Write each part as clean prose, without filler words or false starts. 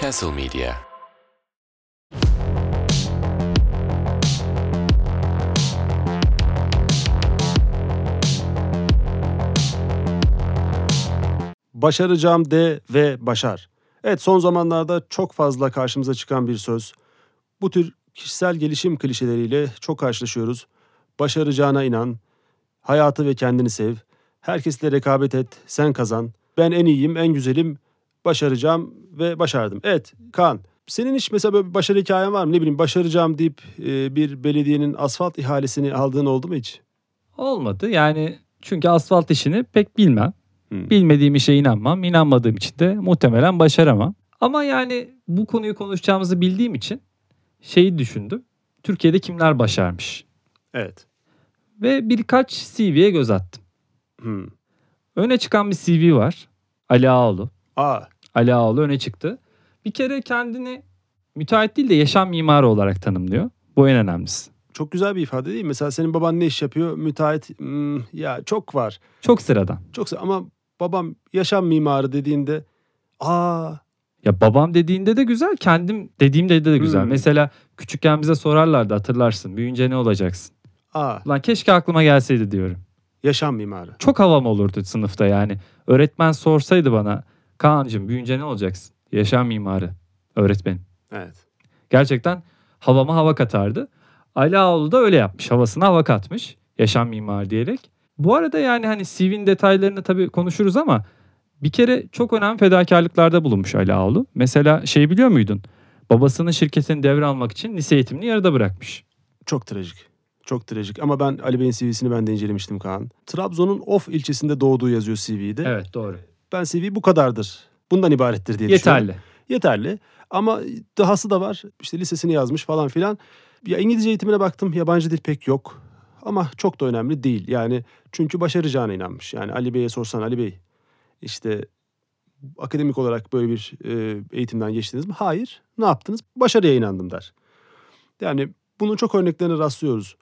Castle Media. Başaracağım de ve başar. Evet, son zamanlarda çok fazla karşımıza çıkan bir söz. Bu tür kişisel gelişim klişeleriyle çok karşılaşıyoruz. Başaracağına inan, hayatı ve kendini sev, herkesle rekabet et, sen kazan, ben en iyiyim, en güzelim, başaracağım ve başardım. Evet Kaan, senin hiç mesela böyle bir başarı hikayen var mı? Ne bileyim, başaracağım deyip bir belediyenin asfalt ihalesini aldığın oldu mu hiç? Olmadı yani, çünkü asfalt işini pek bilmem. Hmm. Bilmediğim işe inanmam. İnanmadığım için de muhtemelen başaramam. Ama yani bu konuyu konuşacağımızı bildiğim için şeyi düşündüm. Türkiye'de kimler başarmış? Evet. Ve birkaç CV'ye göz attım. Hmm. Öne çıkan bir CV var. Ali Ağaoğlu. Aa, Ali Ağaoğlu öne çıktı. Bir kere kendini müteahhit değil de yaşam mimarı olarak tanımlıyor. Bu en önemlisi. çok güzel bir ifade değil mi? Mesela senin baban ne iş yapıyor? Müteahhit. Ya çok var. Çok sıradan. Ama babam yaşam mimarı dediğinde Ya babam dediğinde de güzel, kendim dediğimde de güzel. Hmm. Mesela küçükken bize sorarlardı, hatırlarsın. Büyüyünce ne olacaksın? aa Lan keşke aklıma gelseydi diyorum. yaşam mimarı. Çok havam olurdu sınıfta yani. Öğretmen sorsaydı bana, Kaan'cığım büyüyünce ne olacaksın? Yaşam mimarı öğretmenim. Evet. Gerçekten havama hava katardı. Ali Ağaoğlu da öyle yapmış. Havasına hava katmış. Yaşam mimarı diyerek. Bu arada yani hani CV'nin detaylarını tabii konuşuruz ama bir kere çok önemli fedakarlıklarda bulunmuş Ali Ağaoğlu. Mesela şey biliyor muydun? Babasının şirketini devralmak için lise eğitimini yarıda bırakmış. Çok trajik. Çok trajik. Ama ben Ali Bey'in CV'sini ben de incelemiştim Kaan. Trabzon'un Of ilçesinde doğduğu yazıyor CV'de. Evet, doğru. Ben CV bu kadardır. Bundan ibarettir diye düşünüyorum. Yeterli. Yeterli. Ama dahası da var. İşte lisesini yazmış falan filan. Ya İngilizce eğitimine baktım. Yabancı dil pek yok. Ama çok da önemli değil. Yani çünkü başaracağına inanmış. Yani Ali Bey'e sorsan, Ali Bey işte akademik olarak böyle bir eğitimden geçtiniz mi? Hayır. Ne yaptınız? Başarıya inandım der. Yani bunun çok örneklerine rastlıyoruz.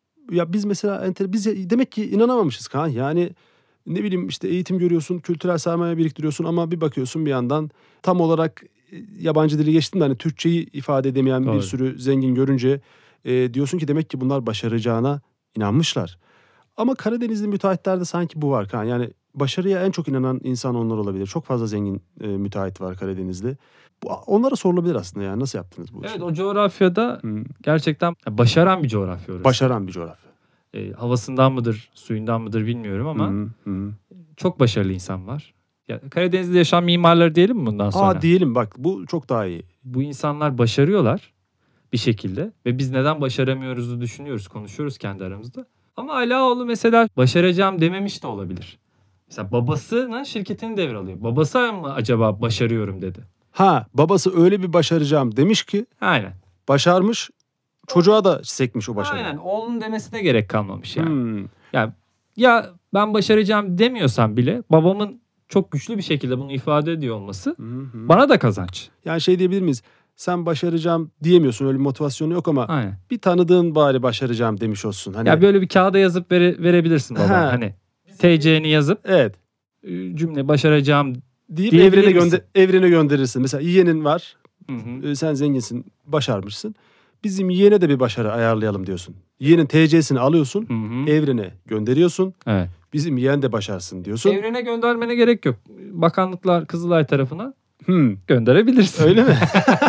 Ya biz mesela biz demek ki inanamamışız Kaan. Yani ne bileyim işte eğitim görüyorsun, kültürel sermaye biriktiriyorsun ama bir bakıyorsun bir yandan tam olarak yabancı dili geçtim de hani Türkçeyi ifade edemeyen Doğru. bir sürü zengin görünce diyorsun ki demek ki bunlar başaracağına inanmışlar. Ama Karadenizli müteahhitlerde sanki bu var Kaan. Yani başarıya en çok inanan insan onlar olabilir. Çok fazla zengin müteahhit var Karadeniz'de. Onlara sorulabilir aslında yani nasıl yaptınız bu işi? Evet, o coğrafyada gerçekten başaran bir coğrafya orası. Başaran bir coğrafya. Havasından mıdır, suyundan mıdır bilmiyorum ama Hı. çok başarılı insan var. Ya, Karadeniz'de yaşayan mimarları diyelim mi bundan sonra? Diyelim bak bu çok daha iyi. Bu insanlar başarıyorlar bir şekilde ve biz neden başaramıyoruz'u düşünüyoruz, konuşuyoruz kendi aramızda. Ama Ali Ağaoğlu mesela başaracağım dememiş de olabilir. Mesela babasının şirketini devralıyor. Babası mı acaba başarıyorum dedi. Babası öyle bir başaracağım demiş ki Aynen. başarmış, çocuğa da sekmiş o başarı. Aynen, oğlunun demesine gerek kalmamış yani. Hmm. Yani ya ben başaracağım demiyorsam bile babamın çok güçlü bir şekilde bunu ifade ediyor olması bana da kazanç. Yani şey diyebilir miyiz? Sen başaracağım diyemiyorsun, öyle bir motivasyonu yok ama Aynen. bir tanıdığın bari başaracağım demiş olsun. Hani Ya böyle bir kağıda yazıp verebilirsin baba. Ha. Hani TC'ni yazıp evet cümle başaracağım. deyip Diyebilir evrene misin? evrene gönderirsin. Mesela yeğenin var. Hı. Sen zenginsin, başarmışsın. Bizim yeğene de bir başarı ayarlayalım diyorsun. Yeğenin TC'sini alıyorsun, Hı. evrene gönderiyorsun. Evet. Bizim yeğen de başarsın diyorsun. Evrene göndermene gerek yok. Bakanlıklar Kızılay tarafına Hmm. gönderebilirsin. Öyle mi?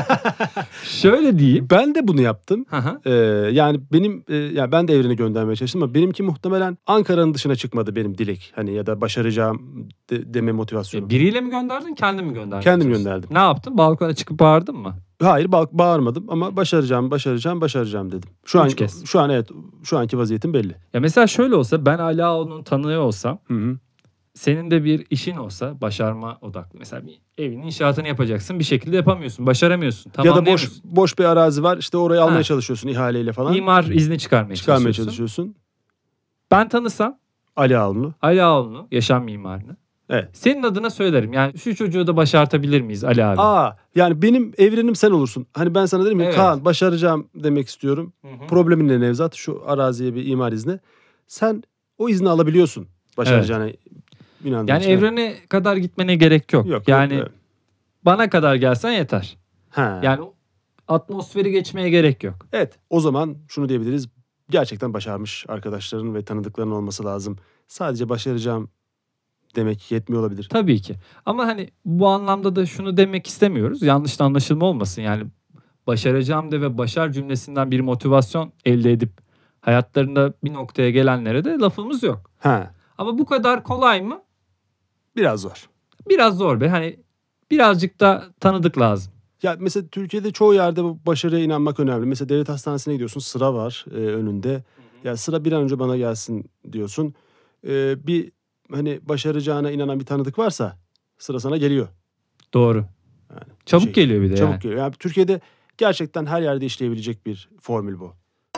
Şöyle diyeyim. Ben de bunu yaptım. Hı. Yani benim yani ben de evrene göndermeye çalıştım ama benimki muhtemelen Ankara'nın dışına çıkmadı benim dilek. Hani ya da başaracağım deme motivasyonu. Biriyle mi gönderdin, kendin mi gönderdin? Kendim gönderdim. Ne yaptın? Balkona çıkıp bağırdın mı? Hayır bağırmadım ama başaracağım dedim. Üç kez. Şu an evet, şu anki vaziyetim belli. Ya mesela şöyle olsa, ben Ali Ağaoğlu'nu tanıyor olsam, Hı. senin de bir işin olsa başarma odaklı. Mesela bir evin inşaatını yapacaksın, bir şekilde yapamıyorsun, başaramıyorsun. Ya da Tamamlayamıyorsun. boş bir arazi var, işte orayı almaya Ha. çalışıyorsun ihaleyle falan. İmar izni çıkarmaya çalışıyorsun. çalışıyorsun. Ben tanısam Ali Ağaoğlu'nu. Ali Ağaoğlu'nu, yaşam mimarını, Evet. senin adına söylerim. Yani şu çocuğu da başartabilir miyiz Ali abi? Yani benim evrenim sen olursun. Hani ben sana derim ki Evet. Kaan başaracağım demek istiyorum. Hı. Problemin ne Nevzat? Şu araziye bir imar izni. Sen o izni alabiliyorsun başaracağına inandığın Yani için. evrene kadar gitmene gerek yok. Yok, yani evet. bana kadar gelsen yeter. Ha. Yani atmosferi geçmeye gerek yok. Evet, o zaman şunu diyebiliriz. Gerçekten başarmış arkadaşların ve tanıdıkların olması lazım. Sadece başaracağım demek yetmiyor olabilir. Tabii ki. Ama hani bu anlamda da şunu demek istemiyoruz. Yanlış da anlaşılma olmasın. Yani başaracağım de ve başar cümlesinden bir motivasyon elde edip hayatlarında bir noktaya gelenlere de lafımız yok. Ha, Ama bu kadar kolay mı? biraz zor. Biraz zor be. Hani birazcık da tanıdık lazım. Ya mesela Türkiye'de çoğu yerde bu başarıya inanmak önemli. Mesela devlet hastanesine gidiyorsun, sıra var önünde. Ya sıra bir an önce bana gelsin diyorsun. Bir hani başaracağına inanan bir tanıdık varsa sıra sana geliyor. Doğru. Yani Çabuk geliyor bir de çabuk yani. geliyor. Yani Türkiye'de gerçekten her yerde işleyebilecek bir formül bu.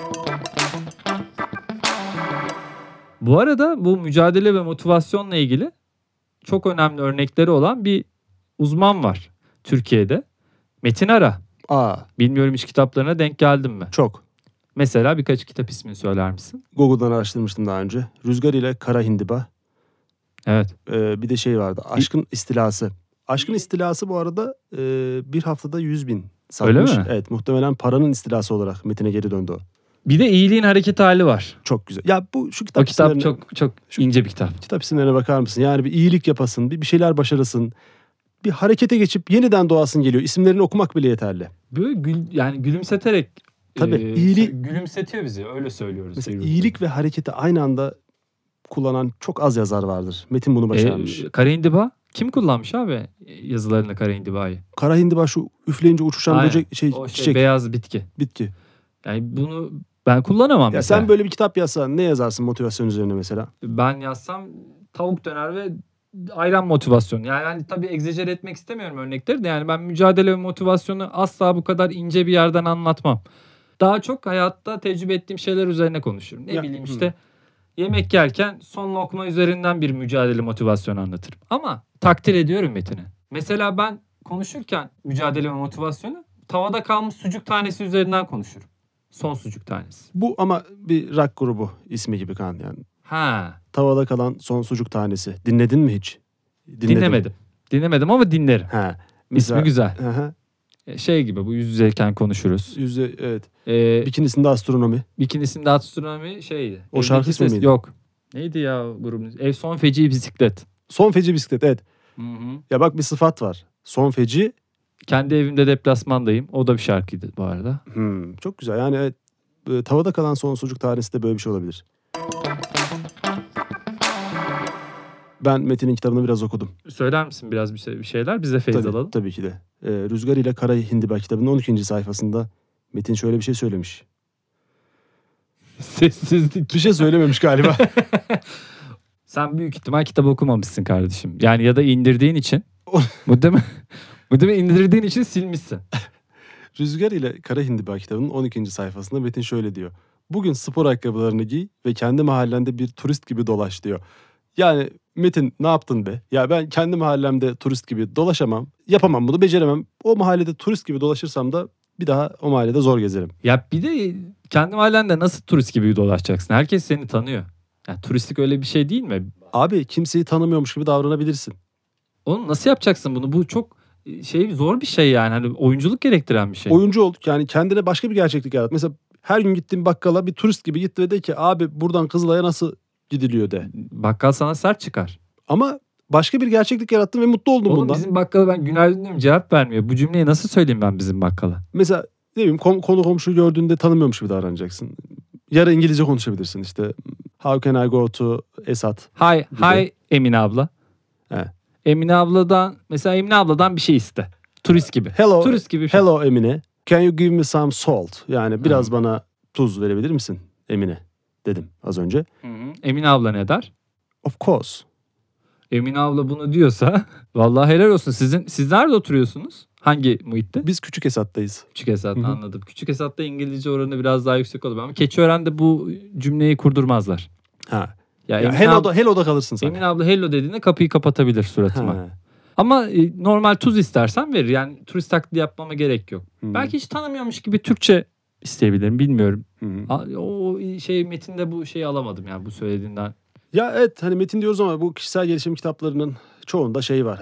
Bu arada bu mücadele ve motivasyonla ilgili çok önemli örnekleri olan bir uzman var Türkiye'de. Metin Ara. Bilmiyorum hiç kitaplarına denk geldin mi? Çok. Mesela birkaç kitap ismini söyler misin? Google'dan araştırmıştım daha önce. Rüzgar ile Kara Hindiba. Evet. Bir de şey vardı. Aşkın İstilası. Aşkın İstilası bu arada bir haftada 100.000 satmış. Öyle mi? Evet, muhtemelen paranın istilası olarak Metin'e geri döndü o. Bir de iyiliğin hareket hali var. Çok güzel. Ya şu O kitap kitap isimlerine, çok ince bir kitap. kitap isimlerine bakar mısın? Yani bir iyilik yapasın, bir şeyler başarısın. Bir harekete geçip yeniden doğasın geliyor. İsimlerini okumak bile yeterli. Böyle yani gülümseterek Tabii, iyilik- gülümsetiyor bizi. Öyle söylüyoruz. Mesela birbirimize. iyilik ve hareketi aynı anda kullanan çok az yazar vardır. Metin bunu başarmış. Kara Hindiba kim kullanmış abi yazılarında Kara Hindiba'yı? Kara Hindiba şu üfleyince uçuşan Aynen. böcek O çiçek, beyaz bitki. bitki. Yani bunu ben kullanamam Ya mesela. sen böyle bir kitap yazsan ne yazarsın motivasyon üzerine mesela? Ben yazsam tavuk döner ve ayran motivasyonu. Yani hani tabii egzajere etmek istemiyorum örnekleri de. Yani ben mücadele ve motivasyonu asla bu kadar ince bir yerden anlatmam. Daha çok hayatta tecrübe ettiğim şeyler üzerine konuşurum. Ne Ya, bileyim işte yemek yerken son lokma üzerinden bir mücadele motivasyonu anlatırım. Ama takdir ediyorum Metin'i. Mesela ben konuşurken mücadele ve motivasyonu tavada kalmış sucuk tanesi üzerinden konuşurum. Son sucuk tanesi. Bu ama bir rock grubu ismi gibi kan yani. Ha, Tavada kalan son sucuk tanesi. Dinledin mi hiç? Dinledim. dinlemedim. Dinlemedim ama dinlerim. Ha. İsmi güzel. Hı hı. Şey gibi bu yüz yüzeyken konuşuruz. Evet. Ee, Bikinisinde astronomi. Bikinisinde astronomi şeydi. O şarkı ismi miydi? Yok. Neydi ya grubun? Ev son feci bisiklet. Son feci bisiklet, evet. Hı-hı. Ya bak bir sıfat var. Son feci. Kendi evimde deplasmandayım. O da bir şarkıydı bu arada. Çok güzel. Yani evet. Tavada kalan son sucuk tanesi de böyle bir şey olabilir. Ben Metin'in kitabını biraz okudum. Söyler misin biraz bir şeyler? Biz de feyz alalım. Tabii ki de. Rüzgar ile Kara Hindiba kitabının 12. sayfasında Metin şöyle bir şey söylemiş. Sessizlik. Bir şey söylememiş galiba. Sen büyük ihtimal kitap okumamışsın kardeşim. Yani ya da indirdiğin için. Muhtemelen indirdiğin için silmişsin. Rüzgar ile Kara Hindiba kitabının 12. sayfasında Metin şöyle diyor. Bugün spor ayakkabılarını giy ve kendi mahallende bir turist gibi dolaş diyor. Yani Metin ne yaptın be? Ya ben kendi mahallemde turist gibi dolaşamam. Yapamam bunu, beceremem. O mahallede turist gibi dolaşırsam da bir daha o mahallede zor gezerim. Ya bir de kendi mahallende nasıl turist gibi dolaşacaksın? Herkes seni tanıyor. Yani turistik öyle bir şey değil mi? Abi kimseyi tanımıyormuş gibi davranabilirsin. Oğlum nasıl yapacaksın bunu? Bu çok zor bir şey yani. Hani oyunculuk gerektiren bir şey. Oyuncu ol, yani kendine başka bir gerçeklik yarat. Mesela her gün gittiğin bakkala bir turist gibi git ve de ki abi buradan Kızılay'a nasıl gidiliyor de. Bakkal sana sert çıkar. Ama başka bir gerçeklik yarattın ve mutlu oldun Oğlum bundan. bizim bakkala ben günaydın diyorum cevap vermiyor. Bu cümleyi nasıl söyleyeyim ben bizim bakkala? Mesela ne bileyim konu komşu gördüğünde tanımıyormuş gibi davranacaksın. Yarı İngilizce konuşabilirsin işte. How can I go to Esat? Hi Emine abla. He. Emine abladan bir şey iste. Turist gibi. Hello, Turist gibi bir şey. hello Emine. Can you give me some salt? Yani biraz bana tuz verebilir misin Emine? Dedim az önce. Hı. Emine abla ne der? Of course. Emine abla bunu diyorsa vallahi helal olsun. Siz nerede oturuyorsunuz? Hangi muhitte? Biz Küçük Esat'tayız. Küçük Esat, Hı hı. anladım. Küçük Esat'ta İngilizce oranı biraz daha yüksek olur. Ama Keçiören'de bu cümleyi kurdurmazlar. Ha. Ya Ya Emine, hello'da kalırsın sen. Emine abla hello dediğinde kapıyı kapatabilir suratıma. Ha. Ama normal tuz istersen verir. Yani turist taklidi yapmama gerek yok. Hı. Belki hiç tanımıyormuş gibi Türkçe isteyebilirim. Bilmiyorum. Hı. O metinde bu şeyi alamadım yani bu söylediğinden. Ya evet hani metin diyoruz ama bu kişisel gelişim kitaplarının çoğunda şey var. Hani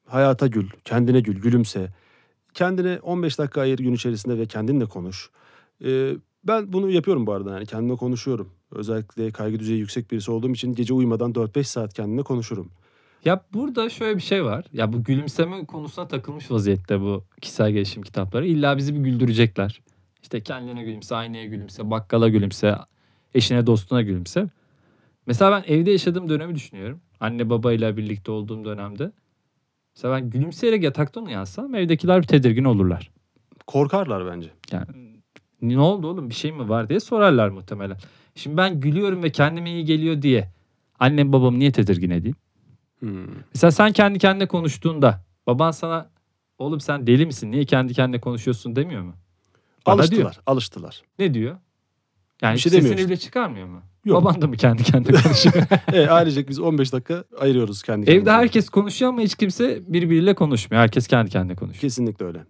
hayata gül, kendine gül, gülümse. Kendine 15 dakika ayır gün içerisinde ve kendinle konuş. Ben bunu yapıyorum bu arada, yani kendimle konuşuyorum. Özellikle kaygı düzeyi yüksek birisi olduğum için gece uyumadan 4-5 saat kendimle konuşurum. Ya burada şöyle bir şey var. Ya bu gülümseme konusuna takılmış vaziyette bu kişisel gelişim kitapları. İlla bizi bir güldürecekler. İşte kendine gülümse, aynaya gülümse, bakkala gülümse, eşine dostuna gülümse. Mesela ben evde yaşadığım dönemi düşünüyorum. Anne babayla birlikte olduğum dönemde. Mesela ben gülümseyerek yataktan uyansam evdekiler bir tedirgin olurlar. Korkarlar bence. Yani ne oldu oğlum, bir şey mi var diye sorarlar muhtemelen. Şimdi ben gülüyorum ve kendime iyi geliyor diye annem babamı niye tedirgin edeyim? Mesela sen kendi kendine konuştuğunda baban sana oğlum sen deli misin, niye kendi kendine konuşuyorsun demiyor mu? Bana diyor. Alıştılar. Ne diyor? Yani Bir şey sesini demiyor bile çıkarmıyor mu? Yok. Baban da mı kendi kendine konuşuyor? Ailecek biz 15 dakika ayırıyoruz kendi kendimize. Evde herkes konuşuyor ama hiç kimse birbiriyle konuşmuyor. Herkes kendi kendine konuşuyor. Kesinlikle öyle.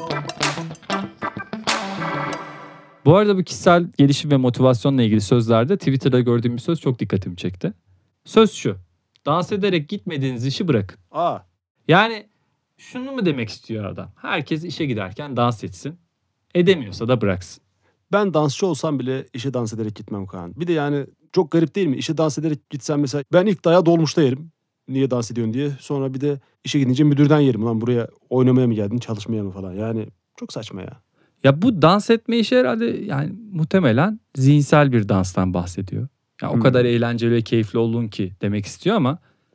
Bu arada bu kişisel gelişim ve motivasyonla ilgili sözlerde Twitter'da gördüğüm bir söz çok dikkatimi çekti. Söz şu: dans ederek gitmediğiniz işi bırakın. Yani şunu mu demek istiyor adam? Herkes işe giderken dans etsin. Edemiyorsa da bıraksın. Ben dansçı olsam bile işe dans ederek gitmem Kaan. Bir de yani çok garip değil mi? İşe dans ederek gitsem mesela ben ilk dayağı dolmuşta yerim. Niye dans ediyorsun diye. Sonra bir de işe gidince müdürden yerim. Lan buraya oynamaya mı geldin, çalışmaya mı falan. Yani çok saçma ya. Ya bu dans etme işi herhalde yani muhtemelen zihinsel bir danstan bahsediyor. Ya o kadar eğlenceli ve keyifli olun ki demek istiyor ama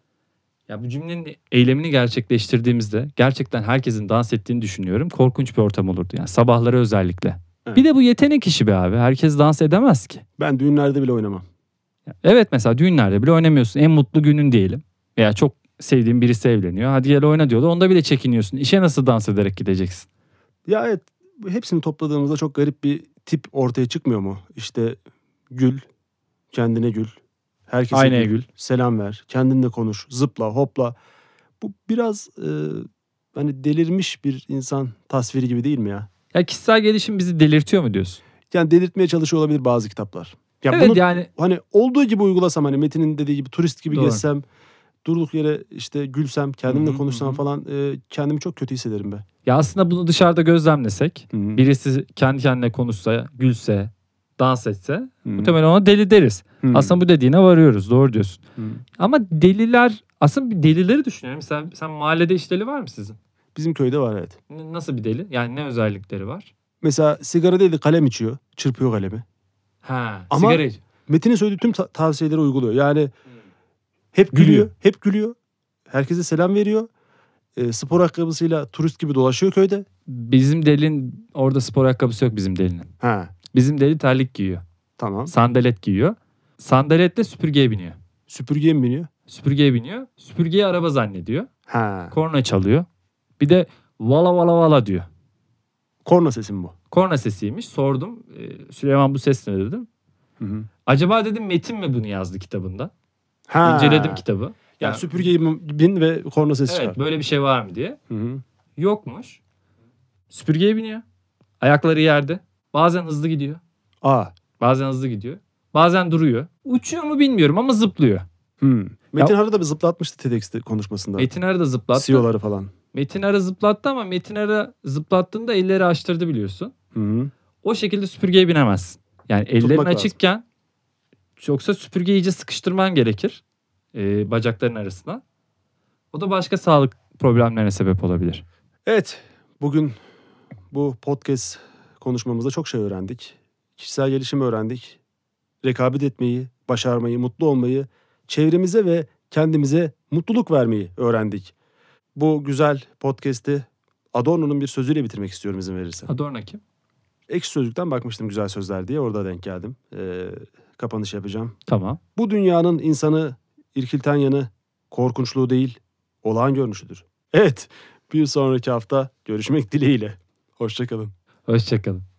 ya bu cümlenin eylemini gerçekleştirdiğimizde gerçekten herkesin dans ettiğini düşünüyorum. Korkunç bir ortam olurdu yani sabahları özellikle. Evet. Bir de bu yetenek işi be abi. Herkes dans edemez ki. Ben düğünlerde bile oynamam. Evet, mesela düğünlerde bile oynamıyorsun. En mutlu günün diyelim. Veya çok sevdiğin birisi evleniyor. Hadi gel oyna diyorlar. Onda bile çekiniyorsun. İşe nasıl dans ederek gideceksin? Ya evet, hepsini topladığımızda çok garip bir tip ortaya çıkmıyor mu? İşte gül, kendine gül, herkese Aynaya gül. selam ver, kendinle konuş, zıpla, hopla. Bu biraz hani delirmiş bir insan tasviri gibi değil mi ya? Ya kişisel gelişim bizi delirtiyor mu diyorsun? Yani delirtmeye çalışıyor olabilir bazı kitaplar. Ya Evet bunu yani hani olduğu gibi uygulasam, hani Metin'in dediği gibi turist gibi Doğru. gezsem, durduk yere işte gülsem, kendimle Hı hı, konuşsam hı. falan kendimi çok kötü hissederim be. ya aslında bunu dışarıda gözlemlesek, Hı hı. birisi kendi kendine konuşsa, gülse, dans etse Hı. muhtemelen ona deli deriz. Hı. Aslında bu dediğine varıyoruz. Doğru diyorsun. Hı. Ama deliler, aslında bir delileri düşünüyorum. Sen mahallede hiç deli var mı sizin? Bizim köyde var, evet. Nasıl bir deli? Yani ne özellikleri var? Mesela sigara değil de kalem içiyor. Çırpıyor kalemi. Ha, Ama- sigara iç. Metin'in söylediği tüm tavsiyeleri uyguluyor. Yani hep gülüyor. Gülüyor. Hep gülüyor. Herkese selam veriyor. Spor ayakkabısıyla turist gibi dolaşıyor köyde. Bizim delinin orada spor ayakkabısı yok bizim delinin. Ha, Bizim deli terlik giyiyor. tamam. Sandalet giyiyor. Sandaletle süpürgeye biniyor. Süpürgeye mi biniyor? Süpürgeye biniyor. Süpürgeyi araba zannediyor. Ha. Korna çalıyor. Bir de vala vala vala diyor. Korna sesi mi bu? Korna sesiymiş. Sordum. Süleyman bu ses ne dedim. Hı. Acaba dedim Metin mi bunu yazdı kitabında? Ha. İnceledim kitabı. Yani süpürgeye bin ve korna sesi Evet, çıkar. böyle bir şey var mı diye. Hı. Yokmuş. Süpürgeye biniyor. Ayakları yerde. Bazen hızlı gidiyor. Bazen hızlı gidiyor. Bazen duruyor. Uçuyor mu bilmiyorum ama zıplıyor. Metin Arı da bir zıplatmıştı TEDx'te konuşmasında. Metin Arı da zıplattı. CEO'ları falan. Metin Arı zıplattı ama Metin Arı zıplattığında elleri açtırdı biliyorsun. Hı. O şekilde süpürgeye binemezsin. Yani ellerin Tutmak lazım. açıkken yoksa süpürgeyi iyice sıkıştırman gerekir. Bacakların arasına. O da başka sağlık problemlerine sebep olabilir. Evet, bugün bu podcast konuşmamızda çok şey öğrendik. Kişisel gelişim öğrendik. Rekabet etmeyi, başarmayı, mutlu olmayı, çevremize ve kendimize mutluluk vermeyi öğrendik. Bu güzel podcast'i Adorno'nun bir sözüyle bitirmek istiyorum, izin verirsen. Adorno kim? Ekşi Sözlük'ten bakmıştım güzel sözler diye, orada denk geldim. Kapanış yapacağım. Tamam. Bu dünyanın insanı irkilten yanı korkunçluğu değil, olağan görünüşüdür. Evet, bir sonraki hafta görüşmek dileğiyle. Hoşça kalın. Hoşçakalın.